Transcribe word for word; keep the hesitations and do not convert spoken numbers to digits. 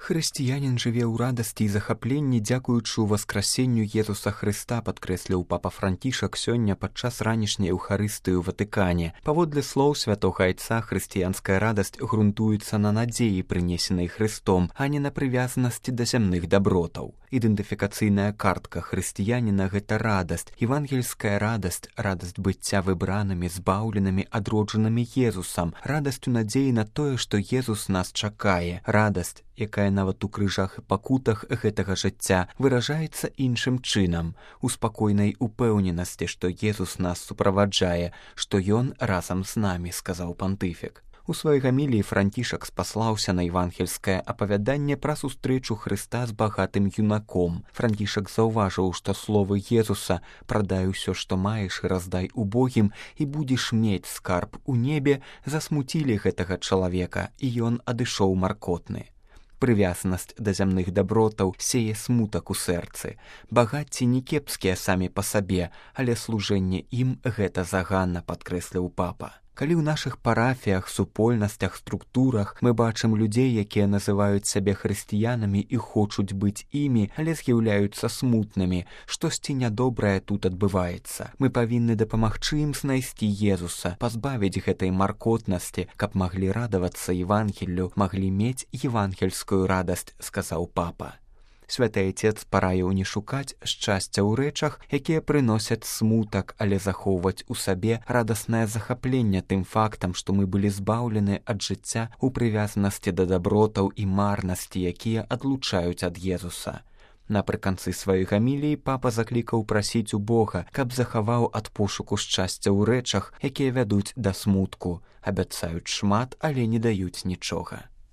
Хрысціянін жыве ў радасці і захапленні, дзякуючы ўваскрасенню Езуса Хрыста, падкрэсліў папа Францішак сёння падчас ранішняй эўхарыстыі ў Ватыкане. Паводле слоў святога айца, хрысціянская радасць грунтуецца на надзеі, прынесенай Хрыстом, а не на прывязанасці да зямных дабротаў. Ідэнтыфікацыйная картка хрысціяніна – гэта радасць, евангельская радасць, радасць быцця выбранымі, збаўленымі, адроджанымі Езусам, радасць у надзеі на тое, што Езус нас чакае, радасць, якая нават у крыжах і пакутах гэтага жыцця выражаецца іншым чынам, у спакойнай упэўненасці, што Езус нас суправаджае, што Ён разам з намі, сказаў пантыфік. У сваёй гаміліі Францішак спаслаўся на евангельскае апавяданне пра сустрэчу Хрыста з багатым юнаком. Францішак заўважыў, што словы Езуса «прадай усё, што маеш, і раздай убогім, і будзеш мець скарб у небе» засмуцілі гэтага чалавека, і ён адышоў маркотны. Прывязанасць да зямных дабротаў сее смутак у сэрцы. Багацці не кепскія самі па сабе, але служэнне ім гэта заганна, падкрэсліў папа. Калі ў нашых парафіях, супольнасцях, структурах мы бачым людзей, якія называюць сябе хрысціянамі і хочуць быць імі, але з'яўляюцца смутнымі, штосьці нядобрае тут адбываецца. Мы павінны дапамагчы ім знайсці Езуса, пазбавіць гэтай маркотнасці, каб маглі радавацца Евангеллю, маглі мець евангельскую радасць, сказаў папа. Святы Айцец параіў не шукаць шчасця ў рэчах, якія прыносяць смутак, але захоўваць у сабе радаснае захапленне тым фактам, што мы былі збаўлены ад жыцця ў прывязанасці да дабротаў і марнасці, якія адлучаюць ад Езуса. Напрыканцы сваёй гаміліі папа заклікаў прасіць у Бога, каб захаваў ад пошуку шчасця ў рэчах, якія вядуць да смутку, абяцаюць шмат, але не даюць нічога.